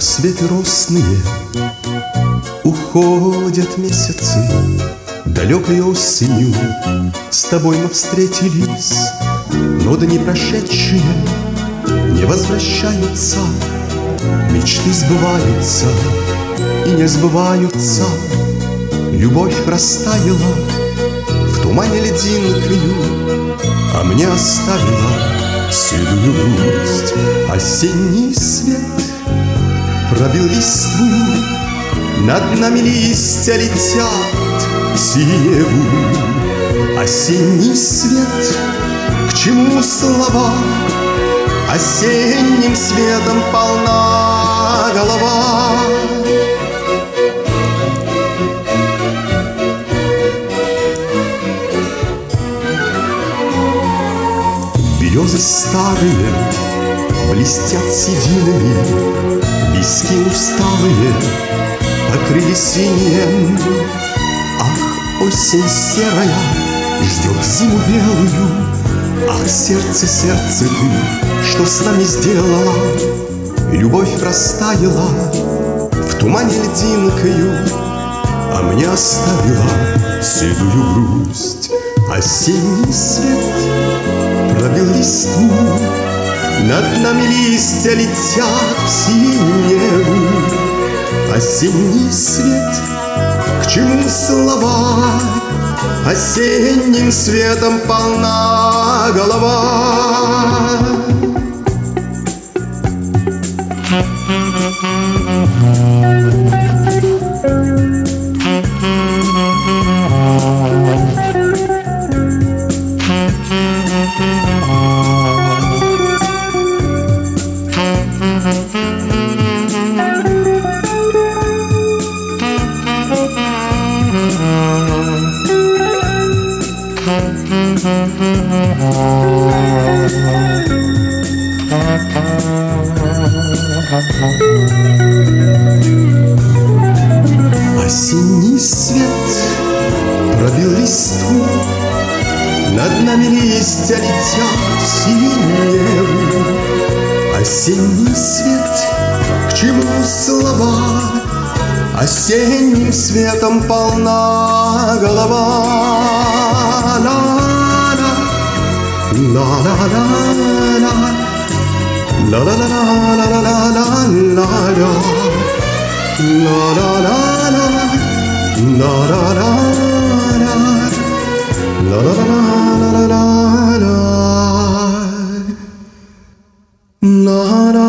светлоросные уходят месяцы, далекой осенью с тобой мы встретились, но дни прошедшие не возвращаются, мечты сбываются и не сбываются. Любовь растаяла в тумане льдинкою, а мне оставила седую грусть. Осенний свет пробил листву, над нами листья летят в синеву. Осенний свет, к чему слова? Осенним светом полна голова. Березы старые блестят сединами, листья усталые покрылись инеем. Ах, осень серая ждет зиму белую. Ах, сердце, сердце ты, что с нами сделала? Любовь растаяла в тумане льдинкою, а мне оставила седую грусть. Осенний свет пробил листву, над нами листья летят в синеву. Осенний свет, к чему слова? Осенним светом полна голова. Осенний свет пробил листву, над нами листья летят в синеву. Осенний свет, к чему слова? Осенним светом полна голова. La